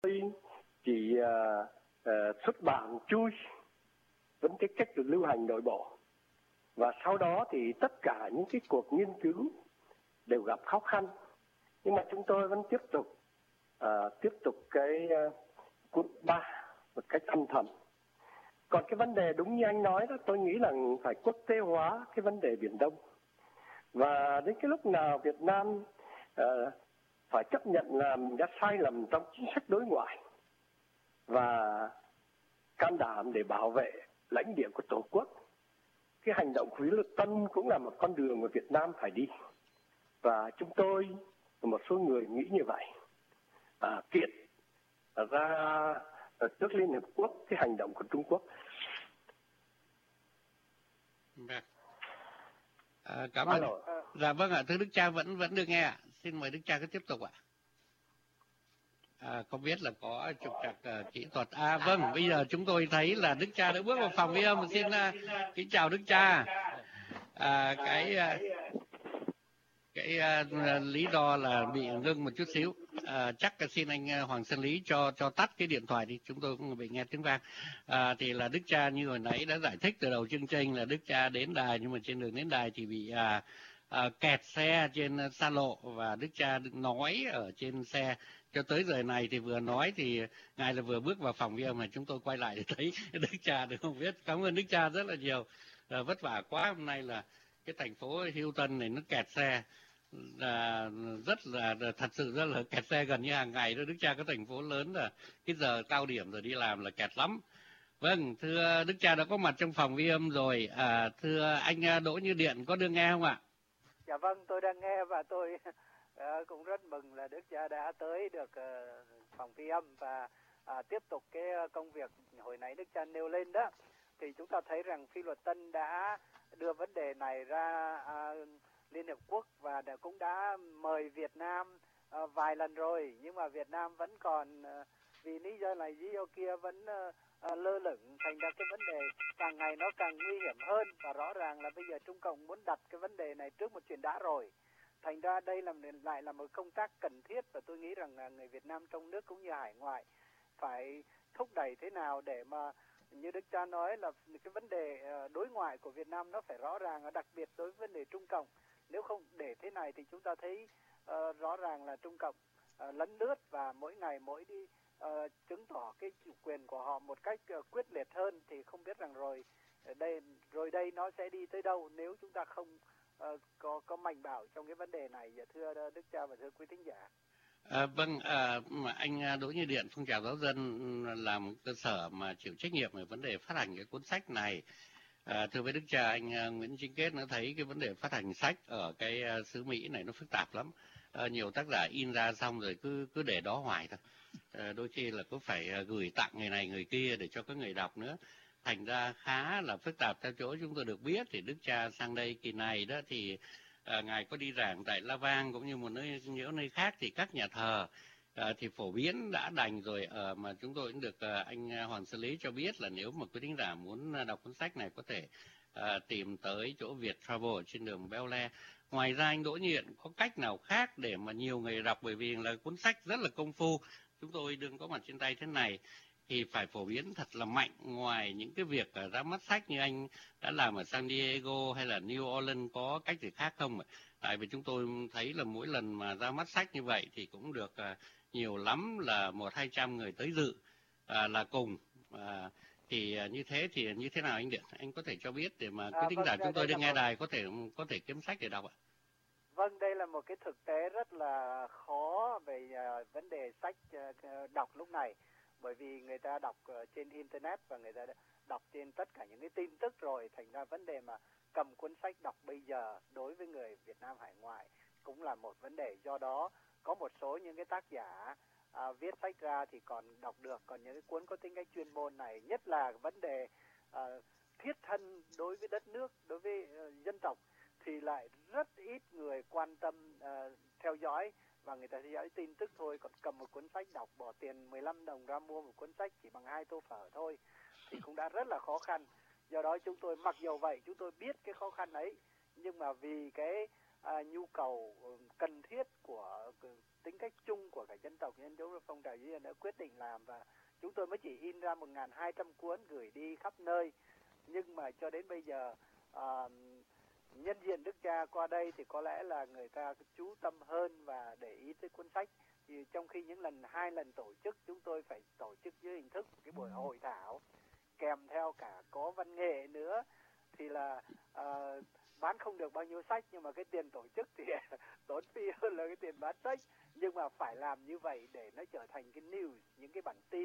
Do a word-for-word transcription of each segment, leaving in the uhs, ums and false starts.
tôi chỉ uh, uh, xuất bản chui vẫn cái cách lưu hành nội bộ, và sau đó thì tất cả những cái cuộc nghiên cứu đều gặp khó khăn, nhưng mà chúng tôi vẫn tiếp tục uh, tiếp tục cái uh, cuốn ba một cách âm thầm. Còn cái vấn đề đúng như anh nói đó, tôi nghĩ là phải quốc tế hóa cái vấn đề Biển Đông, và đến cái lúc nào Việt Nam uh, phải chấp nhận là mình đã sai lầm trong chính sách đối ngoại và can đảm để bảo vệ lãnh địa của Tổ quốc. Cái hành động Quý Lục Tân cũng là một con đường mà Việt Nam phải đi, và chúng tôi và một số người nghĩ như vậy. À, kiện ra trước Liên Hợp Quốc cái hành động của Trung Quốc. Vâng. À, cảm ơn. Dạ vâng ạ, thưa Đức cha vẫn vẫn được nghe ạ. Xin mời Đức cha cứ tiếp tục ạ. À, không biết là có trục trặc uh, kỹ thuật. À vâng, bây giờ chúng tôi thấy là Đức cha đã bước vào phòng ghi âm. Xin uh, kính chào Đức cha. À, cái uh, cái uh, lý do là bị ngưng một chút xíu. À, chắc là xin anh Hoàng Sơn Lý cho cho tắt cái điện thoại đi, chúng tôi cũng bị nghe tiếng vang. À, thì là Đức cha như hồi nãy đã giải thích từ đầu chương trình là Đức cha đến đài, nhưng mà trên đường đến đài thì bị uh, uh, kẹt xe trên xa lộ, và Đức cha nói ở trên xe. Cho tới giờ này thì vừa nói thì ngài là vừa bước vào phòng ghi âm mà chúng tôi quay lại để thấy Đức cha được không biết. Cảm ơn Đức cha rất là nhiều. À, vất vả quá, hôm nay là cái thành phố Houston này nó kẹt xe, à, rất là thật sự rất là kẹt xe gần như hàng ngày đó. Đức cha có thành phố lớn là cái giờ cao điểm rồi đi làm là kẹt lắm. Vâng, thưa Đức cha đã có mặt trong phòng ghi âm rồi. À, thưa anh Đỗ Như Điện có được nghe không ạ? Dạ vâng, tôi đang nghe và tôi uh, cũng rất mừng là Đức cha đã tới được uh, phòng ghi âm và uh, tiếp tục cái công việc hồi nãy Đức cha nêu lên đó. Thì chúng ta thấy rằng Phi Luật Tân đã đưa vấn đề này ra uh, Liên Hợp Quốc và đã, cũng đã mời Việt Nam uh, vài lần rồi, nhưng mà Việt Nam vẫn còn uh, vì lý do này lý do kia vẫn uh, uh, lơ lửng, thành ra cái vấn đề càng ngày nó càng nguy hiểm hơn. Và rõ ràng là bây giờ Trung Cộng muốn đặt cái vấn đề này trước một chuyện đã rồi, thành ra đây là lại là một công tác cần thiết, và tôi nghĩ rằng là người Việt Nam trong nước cũng như hải ngoại phải thúc đẩy thế nào để mà như Đức cha nói là cái vấn đề đối ngoại của Việt Nam nó phải rõ ràng, đặc biệt đối với vấn đề Trung Cộng. Nếu không để thế này thì chúng ta thấy uh, rõ ràng là Trung Cộng uh, lấn lướt và mỗi ngày mỗi đi uh, chứng tỏ cái chủ quyền của họ một cách uh, quyết liệt hơn, thì không biết rằng rồi đây rồi đây nó sẽ đi tới đâu nếu chúng ta không uh, có có mạnh bạo trong cái vấn đề này. Dạ, thưa Đức cha và thưa quý thính giả. À, vâng, à, anh Đỗ Như Điện, Phong trào giáo dân là một cơ sở mà chịu trách nhiệm về vấn đề phát hành cái cuốn sách này. À, thưa với Đức cha, anh Nguyễn Chính Kết nó thấy cái vấn đề phát hành sách ở cái xứ Mỹ này nó phức tạp lắm. À, nhiều tác giả in ra xong rồi cứ cứ để đó hoài thôi. À, đôi khi là cứ phải gửi tặng người này người kia để cho các người đọc nữa. Thành ra khá là phức tạp. Theo chỗ chúng tôi được biết thì Đức cha sang đây kỳ này đó thì à, ngài có đi giảng tại La Vang cũng như một nơi nhiều nơi khác, thì các nhà thờ à, thì phổ biến đã đành rồi. À, mà chúng tôi cũng được à, anh Hoàng Sơn Lý cho biết là nếu mà quý thính giả muốn đọc cuốn sách này có thể à, tìm tới chỗ Việt Travel trên đường Bel Air. Ngoài ra anh Đỗ Như Điện có cách nào khác để mà nhiều người đọc, bởi vì là cuốn sách rất là công phu, chúng tôi đừng có mặt trên tay thế này thì phải phổ biến thật là mạnh. Ngoài những cái việc ra mắt sách như anh đã làm ở San Diego hay là New Orleans, có cách gì khác không ạ? Tại vì chúng tôi thấy là mỗi lần mà ra mắt sách như vậy thì cũng được uh, nhiều lắm là một hai trăm người tới dự uh, là cùng. Uh, thì uh, như thế thì như thế nào anh Điện? Anh có thể cho biết để mà quý thính giả chúng tôi đi nghe đài có thể có thể kiếm sách để đọc ạ? Vâng, đây là một cái thực tế rất là khó về uh, vấn đề sách uh, đọc lúc này. Bởi vì người ta đọc uh, trên Internet và người ta đọc trên tất cả những cái tin tức rồi, thành ra vấn đề mà cầm cuốn sách đọc bây giờ đối với người Việt Nam hải ngoại cũng là một vấn đề. Do đó có một số những cái tác giả uh, viết sách ra thì còn đọc được, còn những cái cuốn có tính cách chuyên môn này, nhất là vấn đề uh, thiết thân đối với đất nước, đối với uh, dân tộc, thì lại rất ít người quan tâm uh, theo dõi, và người ta theo dõi tin tức thôi. Còn cầm một cuốn sách đọc, bỏ tiền mười lăm đồng ra mua một cuốn sách chỉ bằng hai tô phở thôi thì cũng đã rất là khó khăn. Do đó chúng tôi, mặc dù vậy chúng tôi biết cái khó khăn ấy, nhưng mà vì cái à, nhu cầu cần thiết của tính cách chung của cả dân tộc nên chúng phong trào Duy Dân đã quyết định làm, và chúng tôi mới chỉ in ra một nghìn hai trăm cuốn gửi đi khắp nơi. Nhưng mà cho đến bây giờ à, nhân diện Đức Cha qua đây thì có lẽ là người ta chú tâm hơn và để ý tới cuốn sách. Thì trong khi những lần hai lần tổ chức chúng tôi phải tổ chức dưới hình thức cái buổi hội thảo kèm theo cả có văn nghệ nữa, thì là uh, bán không được bao nhiêu sách, nhưng mà cái tiền tổ chức thì tốn phí hơn là cái tiền bán sách. Nhưng mà phải làm như vậy để nó trở thành cái news, những cái bản tin,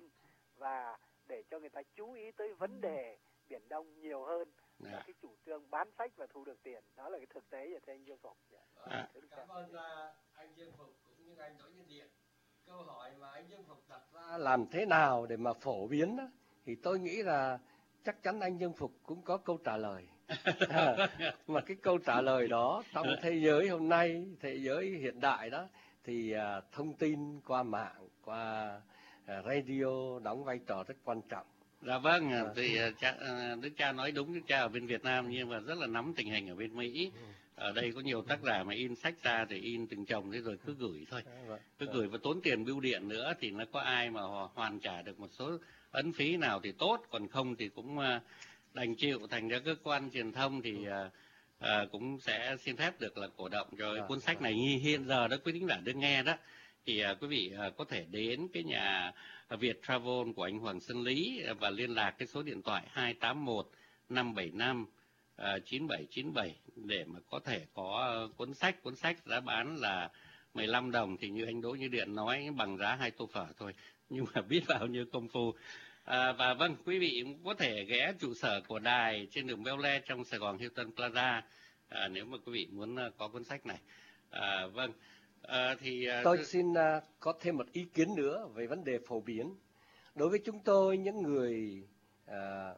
và để cho người ta chú ý tới vấn đề Biển Đông nhiều hơn là yeah. cái chủ trương bán sách và thu được tiền. Đó là cái thực tế của thưa anh Dương Phục. À, cảm ơn uh, anh Dương Phục cũng như anh Đỗ Như Điện. Câu hỏi mà anh Dương Phục đặt ra làm thế nào để mà phổ biến đó, thì tôi nghĩ là chắc chắn anh Dương Phục cũng có câu trả lời. À, mà cái câu trả lời đó trong thế giới hôm nay, thế giới hiện đại đó, thì uh, thông tin qua mạng, qua uh, radio đóng vai trò rất quan trọng. Dạ vâng, à. thì cha, Đức Cha nói đúng, Đức Cha ở bên Việt Nam nhưng mà rất là nắm tình hình ở bên Mỹ. Ở đây có nhiều tác giả mà in sách ra thì in từng chồng thế rồi cứ gửi thôi, cứ gửi và tốn tiền bưu điện nữa, thì nó có ai mà hoàn trả được một số ấn phí nào thì tốt, còn không thì cũng đành chịu. Thành ra cơ quan truyền thông thì à, cũng sẽ xin phép được là cổ động cho cuốn sách này. Như hiện giờ đó quý thính giả đương nghe đó, thì à, quý vị à, có thể đến cái nhà Việt Travel của anh Hoàng Xuân Lý và liên lạc cái số điện thoại hai tám một năm bảy năm chín bảy chín bảy để mà có thể có cuốn sách. Cuốn sách giá bán là mười lăm đồng, thì như anh Đỗ Như Điện nói bằng giá hai tô phở thôi, nhưng mà biết bao nhiêu công phu. À, và vâng, quý vị cũng có thể ghé trụ sở của đài trên đường Bel Air trong Sài Gòn Hilton Plaza à, nếu mà quý vị muốn có cuốn sách này. À, vâng. À, thì tôi xin uh, có thêm một ý kiến nữa về vấn đề phổ biến. Đối với chúng tôi, những người uh,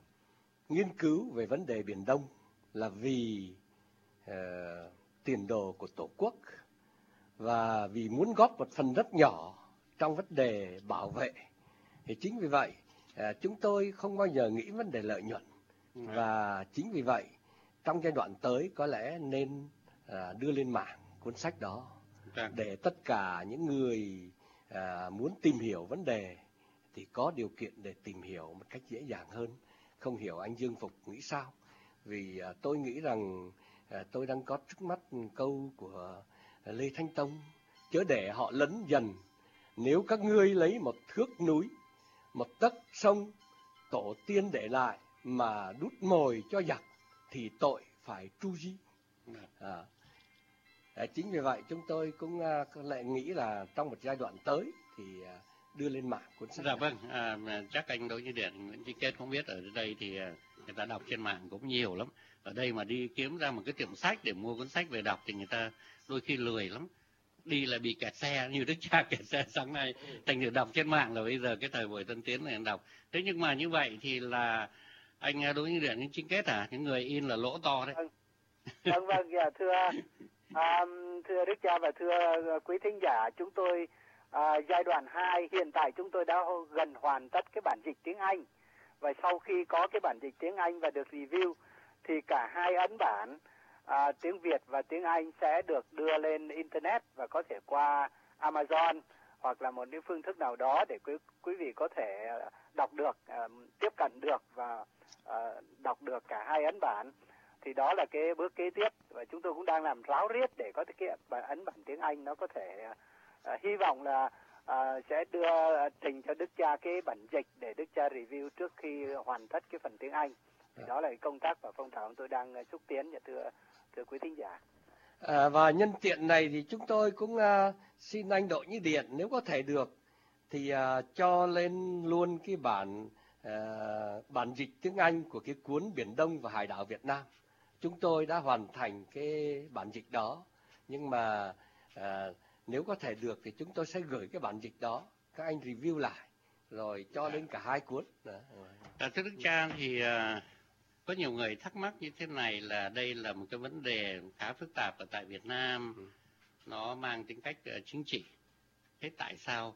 nghiên cứu về vấn đề Biển Đông là vì uh, tiền đồ của Tổ quốc và vì muốn góp một phần rất nhỏ trong vấn đề bảo vệ. Thì chính vì vậy uh, chúng tôi không bao giờ nghĩ vấn đề lợi nhuận. Ừ. Và chính vì vậy trong giai đoạn tới có lẽ nên uh, đưa lên mạng cuốn sách đó, để tất cả những người à, muốn tìm hiểu vấn đề thì có điều kiện để tìm hiểu một cách dễ dàng hơn. Không hiểu anh Dương Phục nghĩ sao? Vì à, tôi nghĩ rằng à, tôi đang có trước mắt câu của à, Lê Thánh Tông: chớ để họ lấn dần, nếu các ngươi lấy một thước núi, một tấc sông tổ tiên để lại mà đút mồi cho giặc thì tội phải tru di. À, Đấy, chính vì vậy chúng tôi cũng uh, lại nghĩ là trong một giai đoạn tới thì uh, đưa lên mạng cuốn sách. Dạ vâng, à, chắc anh Đỗ Như Điện, Nguyễn Chí Kết không biết ở đây thì uh, người ta đọc trên mạng cũng nhiều lắm. Ở đây mà đi kiếm ra một cái tiệm sách để mua cuốn sách về đọc thì người ta đôi khi lười lắm. Đi là bị kẹt xe, như Đức Cha kẹt xe sáng nay. Thành thử đọc trên mạng là bây giờ cái thời buổi tân tiến này đọc. Thế nhưng mà như vậy thì là anh Đỗ Như Điện, Nguyễn Chí Kết à, những người in là lỗ to đấy. Vâng, vâng, vâng dạ, thưa... À, thưa Đức Cha và thưa quý thính giả, chúng tôi à, giai đoạn hai hiện tại chúng tôi đã gần hoàn tất cái bản dịch tiếng Anh, và sau khi có cái bản dịch tiếng Anh và được review thì cả hai ấn bản à, tiếng Việt và tiếng Anh sẽ được đưa lên internet và có thể qua Amazon hoặc là một cái phương thức nào đó để quý, quý vị có thể đọc được, à, tiếp cận được và à, đọc được cả hai ấn bản. Thì đó là cái bước kế tiếp, và chúng tôi cũng đang làm ráo riết để có cái ấn bản tiếng Anh nó có thể uh, hy vọng là uh, sẽ đưa trình cho Đức Cha cái bản dịch để Đức Cha review trước khi hoàn tất cái phần tiếng Anh. Thì đó là cái công tác và phong trào tôi đang xúc tiến, và thưa thưa quý thính giả. À, và nhân tiện này thì chúng tôi cũng uh, xin anh Đỗ Như Điện nếu có thể được thì uh, cho lên luôn cái bản uh, bản dịch tiếng Anh của cái cuốn Biển Đông và Hải đảo Việt Nam. Chúng tôi đã hoàn thành cái bản dịch đó, nhưng mà à, nếu có thể được thì chúng tôi sẽ gửi cái bản dịch đó, các anh review lại rồi cho lên cả hai cuốn. À, thưa Đức Cha, thì à, có nhiều người thắc mắc như thế này, là đây là một cái vấn đề khá phức tạp ở tại Việt Nam, ừ. nó mang tính cách uh, chính trị. Thế tại sao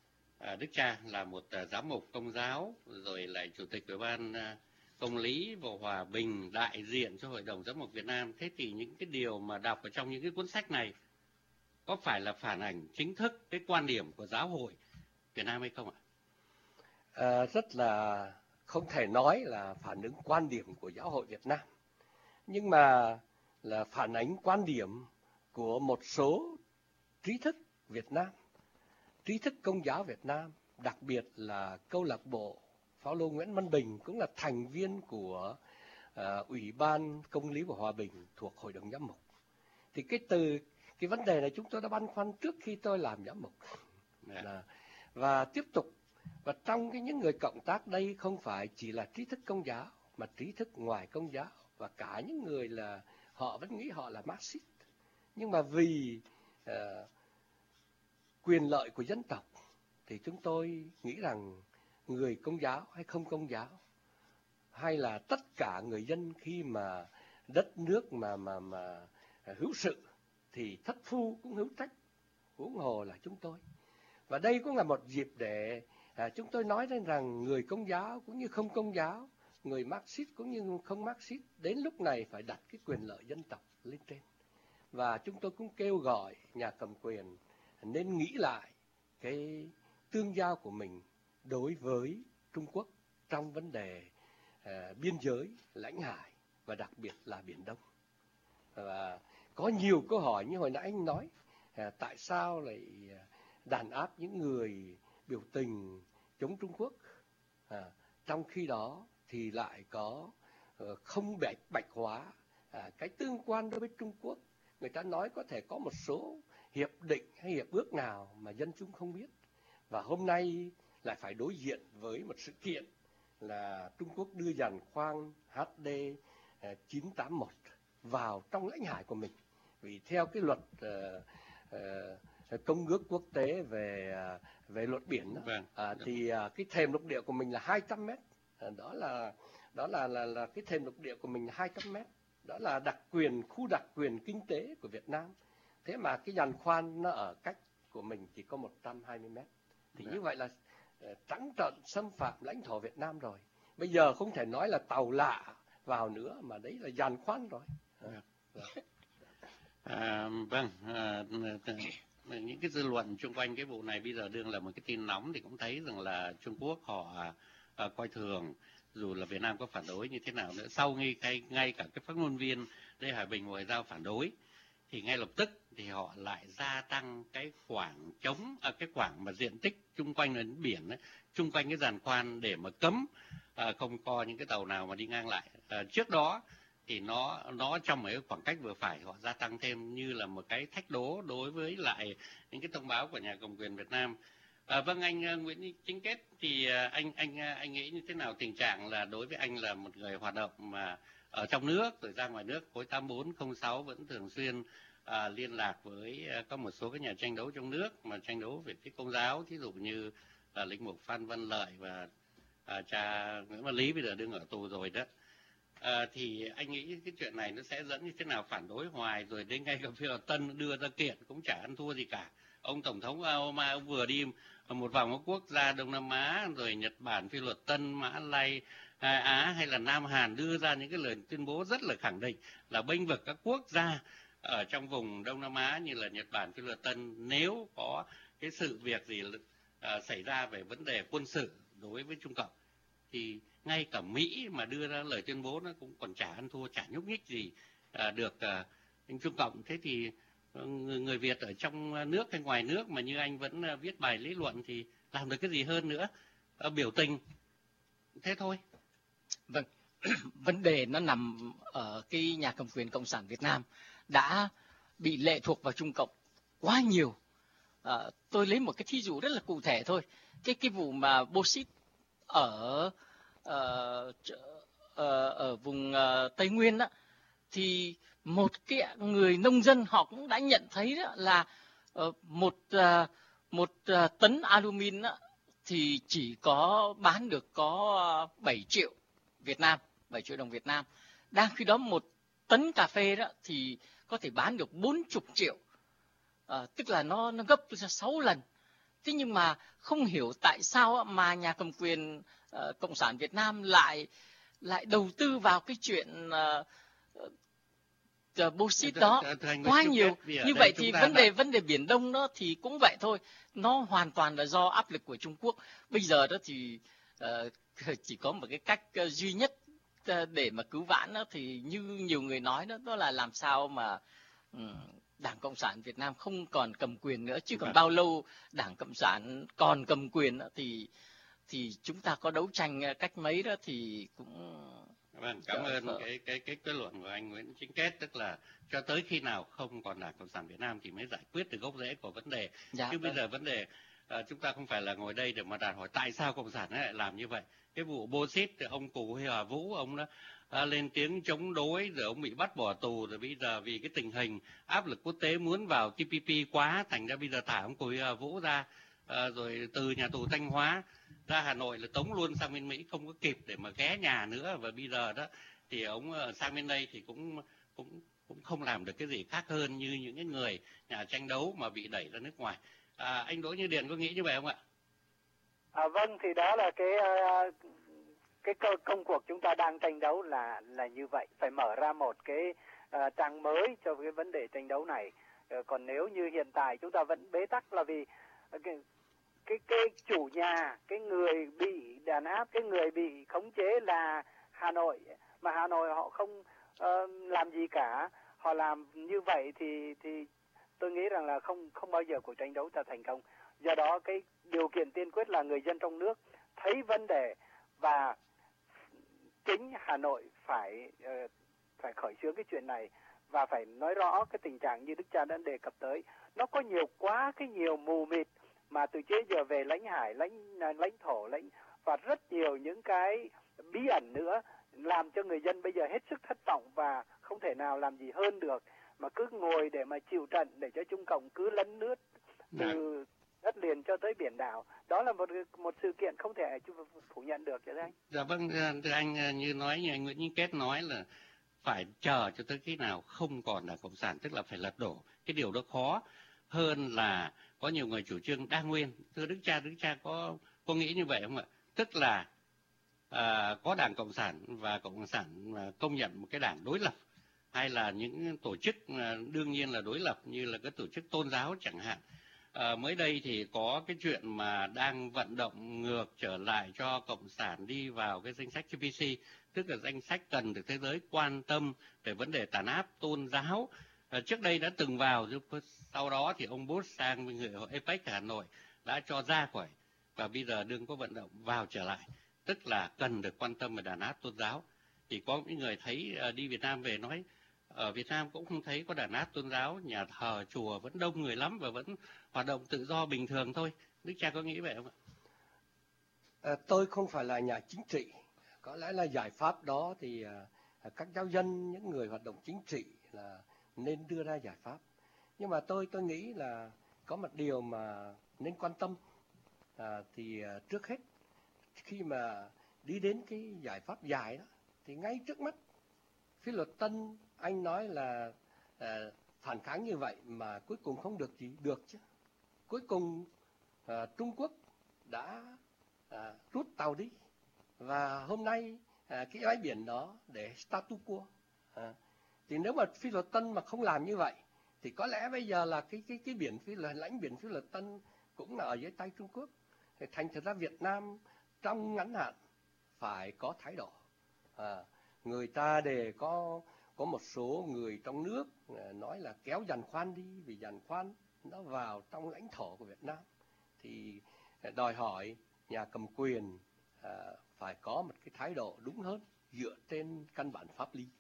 à, Đức Cha là một uh, giám mục Công giáo, rồi lại chủ tịch ủy ban uh, Công lý và Hòa bình, đại diện cho Hội đồng Giám mục Việt Nam, thế thì những cái điều mà đọc ở trong những cái cuốn sách này có phải là phản ảnh chính thức cái quan điểm của giáo hội Việt Nam hay không ạ? À, rất là không thể nói là phản ứng quan điểm của giáo hội Việt Nam, nhưng mà là phản ánh quan điểm của một số trí thức Việt Nam, trí thức Công giáo Việt Nam, đặc biệt là câu lạc bộ Phao-lô Nguyễn Văn Bình cũng là thành viên của uh, Ủy ban Công lý và Hòa bình thuộc Hội đồng Giám mục. Thì cái từ cái vấn đề này chúng tôi đã băn khoăn trước khi tôi làm giám mục. Là, và tiếp tục, và trong cái những người cộng tác đây không phải chỉ là trí thức Công giáo mà trí thức ngoài Công giáo, và cả những người là họ vẫn nghĩ họ là Marxist, nhưng mà vì uh, quyền lợi của dân tộc thì chúng tôi nghĩ rằng người Công giáo hay không Công giáo, hay là tất cả người dân khi mà đất nước mà mà mà hữu sự thì thất phu cũng hữu trách, huống hồ là chúng tôi. Và đây cũng là một dịp để à, chúng tôi nói đến rằng người Công giáo cũng như không Công giáo, người Marxist cũng như không Marxist, đến lúc này phải đặt cái quyền lợi dân tộc lên trên. Và chúng tôi cũng kêu gọi nhà cầm quyền nên nghĩ lại cái tương giao của mình đối với Trung Quốc trong vấn đề uh, biên giới, lãnh hải và đặc biệt là Biển Đông. Và có nhiều câu hỏi như hồi nãy anh nói, uh, tại sao lại đàn áp những người biểu tình chống Trung Quốc, uh, trong khi đó thì lại có uh, không bạch, bạch hóa uh, cái tương quan đối với Trung Quốc. Người ta nói có thể có một số hiệp định hay hiệp ước nào mà dân chúng không biết. Và hôm nay lại phải đối diện với một sự kiện là Trung Quốc đưa giàn khoan H D chín tám mốt vào trong lãnh hải của mình. Vì theo cái luật uh, uh, công ước quốc tế về uh, về luật biển đó, vâng. à, thì uh, cái thềm lục địa của mình là hai trăm mét. À, đó là đó là, là là cái thềm lục địa của mình là hai trăm mét. Đó là đặc quyền, khu đặc quyền kinh tế của Việt Nam. Thế mà cái giàn khoan nó ở cách của mình chỉ có một trăm hai mươi mét. Thì như vậy là uh, trắng trợn xâm phạm lãnh thổ Việt Nam rồi. Bây giờ không thể nói là tàu lạ vào nữa, mà đấy là giàn khoan rồi. À, vâng, à, vâng à, những cái dư luận xung quanh cái vụ này bây giờ đương là một cái tin nóng, thì cũng thấy rằng là Trung Quốc họ à, coi thường, dù là Việt Nam có phản đối như thế nào nữa. Sau ngay, ngay, ngay cả cái phát ngôn viên Lê Hải Bình Ngoại giao phản đối, thì ngay lập tức thì họ lại gia tăng cái khoảng trống, à, cái khoảng mà diện tích chung quanh đến biển ấy, chung quanh cái giàn khoan để mà cấm à, không có những cái tàu nào mà đi ngang lại. À, trước đó thì nó nó trong một cái khoảng cách vừa phải, họ gia tăng thêm như là một cái thách đố đối với lại những cái thông báo của nhà cầm quyền Việt Nam. À, vâng, anh Nguyễn Chính Kết, thì anh anh anh nghĩ như thế nào tình trạng là đối với anh là một người hoạt động mà ở trong nước rồi ra ngoài nước, khối tám bốn không sáu vẫn thường xuyên à, liên lạc với à, có một số cái nhà tranh đấu trong nước mà tranh đấu về cái Công giáo, thí dụ như là linh mục Phan Văn Lợi và à, cha Nguyễn Văn Lý bây giờ đương ở tù rồi đó. À, thì anh nghĩ cái chuyện này nó sẽ dẫn như thế nào, phản đối hoài rồi đến ngay cả phía Tân đưa ra kiện cũng chả ăn thua gì cả. Ông Tổng thống Obama ông vừa đi một vòng các quốc gia Đông Nam Á, rồi Nhật Bản, Phi Luật Tân, Mã Lai, Á hay là Nam Hàn đưa ra những cái lời tuyên bố rất là khẳng định là bênh vực các quốc gia ở trong vùng Đông Nam Á như là Nhật Bản, Phi Luật Tân nếu có cái sự việc gì uh, xảy ra về vấn đề quân sự đối với Trung Cộng. Thì ngay cả Mỹ mà đưa ra lời tuyên bố nó cũng còn chả ăn thua, chả nhúc nhích gì uh, được uh, Trung Cộng. Thế thì uh, người Việt ở trong nước hay ngoài nước mà như anh vẫn uh, viết bài lý luận thì làm được cái gì hơn nữa, uh, biểu tình thế thôi. Vâng, vấn đề nó nằm ở cái nhà cầm quyền Cộng sản Việt Nam đã bị lệ thuộc vào Trung Cộng quá nhiều. À, tôi lấy một cái thí dụ rất là cụ thể thôi. Cái cái vụ mà bô xít ở uh, ở, ở vùng uh, Tây Nguyên đó, thì một cái người nông dân họ cũng đã nhận thấy đó là uh, một uh, một uh, tấn alumin đó, thì chỉ có bán được có bảy triệu Việt Nam, bảy triệu đồng Việt Nam. Đang khi đó một tấn cà phê đó thì có thể bán được bốn mươi triệu, à, tức là nó nó gấp ra sáu lần. Thế nhưng mà không hiểu tại sao mà nhà cầm quyền uh, Cộng sản Việt Nam lại lại đầu tư vào cái chuyện uh, uh, bullshit đó quá nhiều. Như vậy thì vấn đề đã... vấn đề Biển Đông đó thì cũng vậy thôi, nó hoàn toàn là do áp lực của Trung Quốc. Bây giờ đó thì uh, chỉ có một cái cách uh, duy nhất uh, để mà cứu vãn đó, thì như nhiều người nói đó, đó là làm sao mà um, Đảng Cộng sản Việt Nam không còn cầm quyền nữa, chứ còn bao lâu Đảng Cộng sản còn cầm quyền đó, thì thì chúng ta có đấu tranh cách mấy đó thì cũng. Vâng, cảm ơn cái cái cái kết luận của anh Nguyễn Chính Kết, tức là cho tới khi nào không còn Đảng Cộng sản Việt Nam thì mới giải quyết được gốc rễ của vấn đề. Dạ, chứ vâng. Bây giờ vấn đề uh, chúng ta không phải là ngồi đây để mà đòi hỏi tại sao Cộng sản lại làm như vậy. Cái vụ Bosit thì ông Cù Huy Hà Vũ ông đã uh, lên tiếng chống đối, rồi ông bị bắt bỏ tù, rồi bây giờ vì cái tình hình áp lực quốc tế muốn vào T P P quá, thành ra bây giờ thả ông Cù Huy Hà Vũ ra, uh, rồi từ nhà tù Thanh Hóa ra Hà Nội là tống luôn sang bên Mỹ, không có kịp để mà ghé nhà nữa. Và bây giờ đó thì ông sang bên đây thì cũng cũng cũng không làm được cái gì khác hơn như những cái người nhà tranh đấu mà bị đẩy ra nước ngoài. À, anh Đỗ Như Điền có nghĩ như vậy không ạ? À, vâng, thì đó là cái cái công cuộc chúng ta đang tranh đấu là là như vậy, phải mở ra một cái uh, trang mới cho cái vấn đề tranh đấu này. Uh, còn nếu như hiện tại chúng ta vẫn bế tắc là vì uh, cái, cái cái chủ nhà, cái người bị đàn áp, cái người bị khống chế là Hà Nội, mà Hà Nội họ không uh, làm gì cả. Họ làm như vậy thì thì tôi nghĩ rằng là không không bao giờ cuộc tranh đấu sẽ thành công. Do đó cái điều kiện tiên quyết là người dân trong nước thấy vấn đề và chính Hà Nội phải uh, phải khởi xướng cái chuyện này và phải nói rõ cái tình trạng như Đức Cha đã đề cập tới. Nó có nhiều quá cái nhiều mù mịt mà từ trước giờ về lãnh hải, lãnh lãnh thổ, lãnh và rất nhiều những cái bí ẩn nữa, làm cho người dân bây giờ hết sức thất vọng và không thể nào làm gì hơn được, mà cứ ngồi để mà chịu trận để cho Trung Cộng cứ lấn lướt từ đất liền cho tới biển đảo. Đó là một một sự kiện không thể phủ nhận được, chứ anh. Dạ vâng, thưa anh, như nói như anh Nguyễn Chính Kết nói là phải chờ cho tới khi nào không còn là Cộng sản, tức là phải lật đổ. Cái điều đó khó hơn là có nhiều người chủ trương đa nguyên. Thưa Đức Cha, Đức Cha có có nghĩ như vậy không ạ? Tức là à, có Đảng Cộng sản và Cộng sản công nhận một cái đảng đối lập, hay là những tổ chức đương nhiên là đối lập như là cái tổ chức tôn giáo chẳng hạn. À, mới đây thì có cái chuyện mà đang vận động ngược trở lại cho Cộng sản đi vào cái danh sách G P C, tức là danh sách cần được thế giới quan tâm về vấn đề tàn áp tôn giáo. À, trước đây đã từng vào, sau đó thì ông Bush sang với người hội a pếch Hà Nội đã cho ra khỏi, và bây giờ đương có vận động vào trở lại, tức là cần được quan tâm về đàn áp tôn giáo. Thì có những người thấy uh, đi Việt Nam về nói ở Việt Nam cũng không thấy có đàn áp tôn giáo, nhà thờ chùa vẫn đông người lắm và vẫn hoạt động tự do bình thường thôi. Đức Cha có nghĩ vậy không ạ? À, tôi không phải là nhà chính trị, có lẽ là giải pháp đó thì uh, các giáo dân, những người hoạt động chính trị là nên đưa ra giải pháp. Nhưng mà tôi tôi nghĩ là có một điều mà nên quan tâm, à, thì uh, trước hết khi mà đi đến cái giải pháp dài đó thì ngay trước mắt Phi Luật Tân anh nói là à, phản kháng như vậy mà cuối cùng không được gì, được chứ. Cuối cùng à, Trung Quốc đã à, rút tàu đi, và hôm nay à, cái bãi biển đó để statu quo. À, thì nếu mà Phi Luật Tân mà không làm như vậy thì có lẽ bây giờ là cái cái cái biển Phi Luật lãnh biển Phi Luật Tân cũng là ở dưới tay Trung Quốc. Thì thành thực ra Việt Nam trong ngắn hạn phải có thái độ. À, người ta để có có một số người trong nước nói là kéo giàn khoan đi, vì giàn khoan nó vào trong lãnh thổ của Việt Nam, thì đòi hỏi nhà cầm quyền à, phải có một cái thái độ đúng hơn, dựa trên căn bản pháp lý.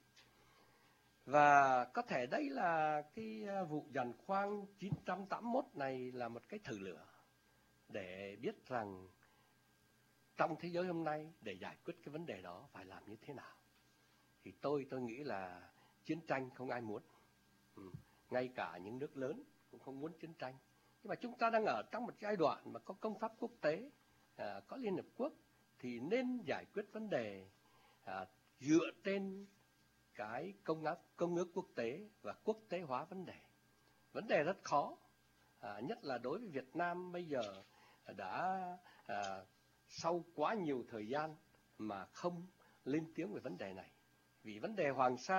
Và có thể đây là cái vụ giàn khoan chín trăm tám mươi mốt này là một cái thử lửa để biết rằng trong thế giới hôm nay để giải quyết cái vấn đề đó phải làm như thế nào. Thì tôi tôi nghĩ là chiến tranh không ai muốn, ừ. ngay cả những nước lớn cũng không muốn chiến tranh. Nhưng mà chúng ta đang ở trong một giai đoạn mà có công pháp quốc tế, à, có Liên Hợp Quốc, thì nên giải quyết vấn đề à, dựa trên cái công ước, công ước quốc tế và quốc tế hóa vấn đề. Vấn đề rất khó, à, nhất là đối với Việt Nam bây giờ đã à, sau quá nhiều thời gian mà không lên tiếng về vấn đề này. Vì vấn đề Hoàng Sa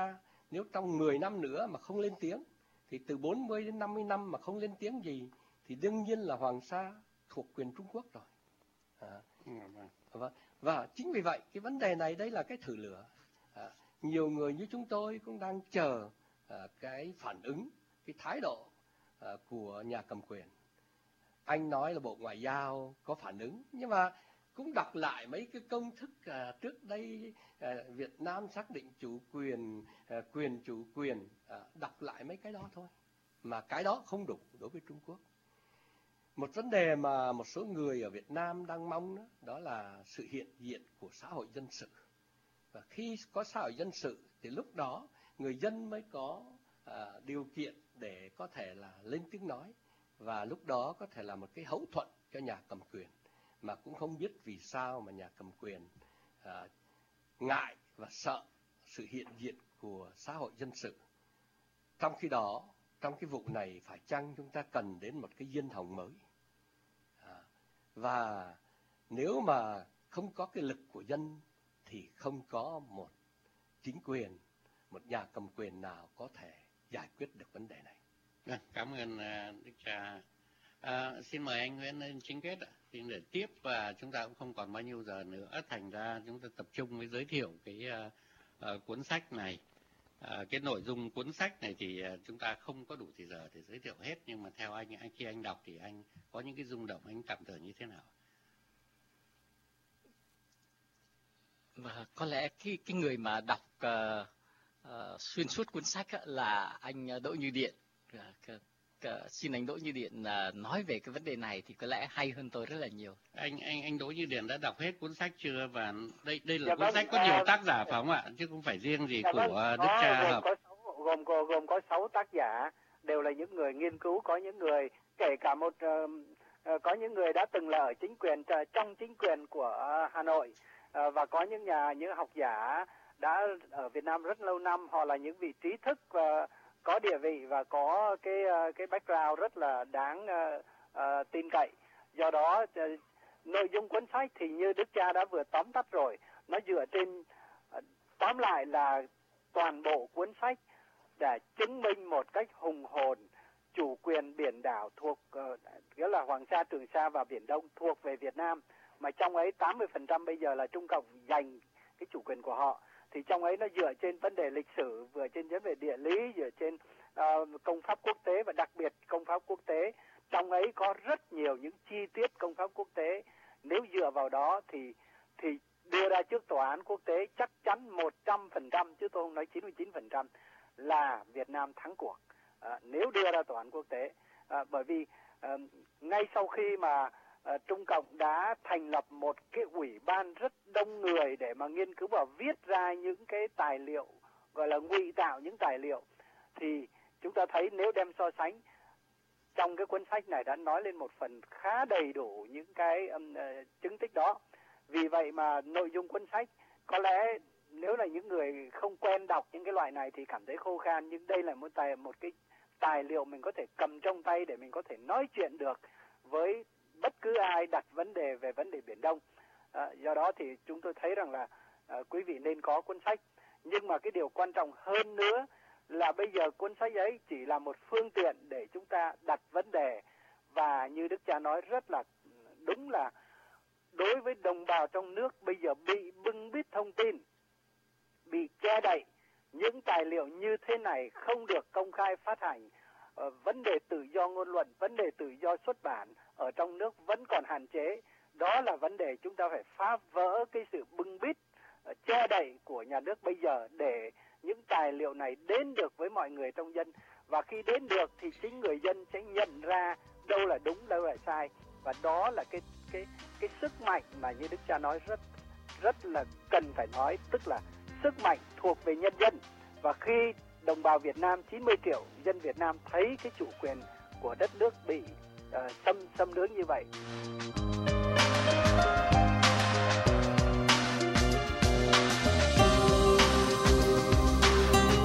nếu trong mười năm nữa mà không lên tiếng, thì từ bốn mươi đến năm mươi năm mà không lên tiếng gì, thì đương nhiên là Hoàng Sa thuộc quyền Trung Quốc rồi. À, và, và chính vì vậy cái vấn đề này đây là cái thử lửa. À, nhiều người như chúng tôi cũng đang chờ à, cái phản ứng, cái thái độ à, của nhà cầm quyền. Anh nói là Bộ Ngoại giao có phản ứng, nhưng mà cũng đọc lại mấy cái công thức à, trước đây à, Việt Nam xác định chủ quyền, à, quyền chủ quyền, à, đọc lại mấy cái đó thôi. Mà cái đó không đủ đối với Trung Quốc. Một vấn đề mà một số người ở Việt Nam đang mong đó, đó là sự hiện diện của xã hội dân sự. Và khi có xã hội dân sự thì lúc đó người dân mới có à, điều kiện để có thể là lên tiếng nói. Và lúc đó có thể là một cái hậu thuẫn cho nhà cầm quyền. Mà cũng không biết vì sao mà nhà cầm quyền à, ngại và sợ sự hiện diện của xã hội dân sự. Trong khi đó, trong cái vụ này phải chăng chúng ta cần đến một cái diên hồng mới. À, và nếu mà không có cái lực của dân thì không có một chính quyền, một nhà cầm quyền nào có thể giải quyết được vấn đề này. À, cảm ơn uh, Đức Cha. À, xin mời anh Nguyễn Chính Kết ạ. Xin để tiếp, và chúng ta cũng không còn bao nhiêu giờ nữa, thành ra chúng ta tập trung với giới thiệu cái uh, uh, cuốn sách này. À, cái nội dung cuốn sách này thì uh, chúng ta không có đủ thời giờ để giới thiệu hết, nhưng mà theo anh, anh khi anh đọc thì anh có những cái rung động, anh cảm tưởng như thế nào? Và có lẽ cái cái người mà đọc uh, uh, xuyên suốt cuốn sách là anh Đỗ Như Điện. Uh, uh, xin anh Đỗ Như Điện uh, nói về cái vấn đề này thì có lẽ hay hơn tôi rất là nhiều. Anh anh anh Đỗ Như Điện đã đọc hết cuốn sách chưa? Và đây đây là Dạ cuốn vâng, sách có à, nhiều tác giả phải không ạ? Chứ không phải riêng gì dạ của vâng, Đức có, Cha gồm Hợp. có sáu, gồm có gồm có sáu tác giả, đều là những người nghiên cứu, có những người kể cả một uh, uh, có những người đã từng là ở chính quyền, uh, trong chính quyền của uh, Hà Nội, uh, và có những nhà những học giả đã ở Việt Nam rất lâu năm, họ là những vị trí thức và có địa vị và có cái uh, cái background rất là đáng uh, uh, tin cậy. Do đó uh, nội dung cuốn sách thì như Đức Cha đã vừa tóm tắt rồi, nó dựa trên uh, tóm lại là toàn bộ cuốn sách để chứng minh một cách hùng hồn chủ quyền biển đảo thuộc uh, nghĩa là Hoàng Sa, Trường Sa và Biển Đông thuộc về Việt Nam, mà trong ấy tám mươi phần trăm bây giờ là Trung Cộng giành cái chủ quyền của họ. Thì trong ấy nó dựa trên vấn đề lịch sử, vừa trên vấn đề địa lý, dựa trên uh, công pháp quốc tế và đặc biệt công pháp quốc tế. Trong ấy có rất nhiều những chi tiết công pháp quốc tế. Nếu dựa vào đó thì thì đưa ra trước tòa án quốc tế chắc chắn một trăm phần trăm, chứ tôi không nói chín mươi chín phần trăm, là Việt Nam thắng cuộc. À, nếu đưa ra tòa án quốc tế. À, bởi vì à, ngay sau khi mà à, Trung Cộng đã thành lập một cái ủy ban rất đông người để mà nghiên cứu và viết ra những cái tài liệu, gọi là ngụy tạo những tài liệu, thì chúng ta thấy nếu đem so sánh, trong cái cuốn sách này đã nói lên một phần khá đầy đủ những cái um, uh, chứng tích đó. Vì vậy mà nội dung cuốn sách có lẽ nếu là những người không quen đọc những cái loại này thì cảm thấy khô khan, nhưng đây là một tài một cái tài liệu mình có thể cầm trong tay để mình có thể nói chuyện được với bất cứ ai đặt vấn đề về vấn đề Biển Đông. À, do đó thì chúng tôi thấy rằng là à, quý vị nên có cuốn sách. Nhưng mà cái điều quan trọng hơn nữa là bây giờ cuốn sách ấy chỉ là một phương tiện để chúng ta đặt vấn đề, và như Đức Cha nói rất là đúng là đối với đồng bào trong nước bây giờ bị bưng bít thông tin, bị che đậy, những tài liệu như thế này không được công khai phát hành. Ờ, vấn đề tự do ngôn luận, vấn đề tự do xuất bản ở trong nước vẫn còn hạn chế. Đó là vấn đề chúng ta phải phá vỡ cái sự bưng bít, uh, che đậy của nhà nước bây giờ để những tài liệu này đến được với mọi người trong dân. Và khi đến được thì chính người dân sẽ nhận ra đâu là đúng, đâu là sai. Và đó là cái cái cái sức mạnh mà như Đức Cha nói rất rất là cần phải nói, tức là sức mạnh thuộc về nhân dân. Và khi đồng bào Việt Nam, chín mươi triệu dân Việt Nam thấy cái chủ quyền của đất nước bị uh, xâm xâm lấn như vậy.